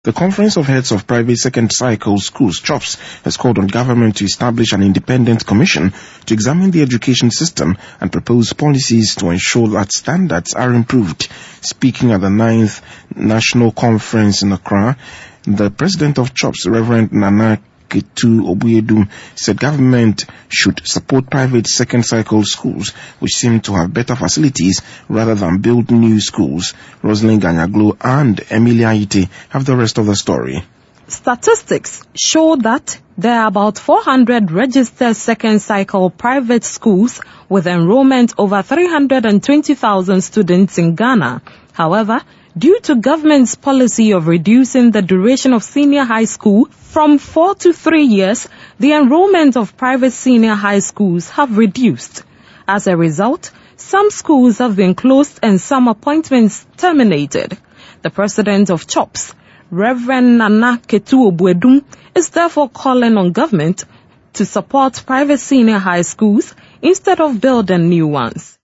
The Conference of Heads of Private Second Cycle Schools, CHOPS, has called on government to establish an independent commission to examine the education system and propose policies to ensure that standards are improved. Speaking at the 9th National Conference in Accra, the President of CHOPS, Reverend Nana Ketu Obuyedum, said government should support private second cycle schools which seem to have better facilities rather than build new schools. Rosalind Ganyaglo and Emilia Ite have the rest of the story. Statistics show that there are about 400 registered second cycle private schools with enrollment over 320,000 students in Ghana. However, due to government's policy of reducing the duration of senior high school from 4 to 3 years, the enrollment of private senior high schools have reduced. As a result, some schools have been closed and some appointments terminated. The president of CHOPS, Reverend Nana Ketu Obuyedum, is therefore calling on government to support private senior high schools instead of building new ones.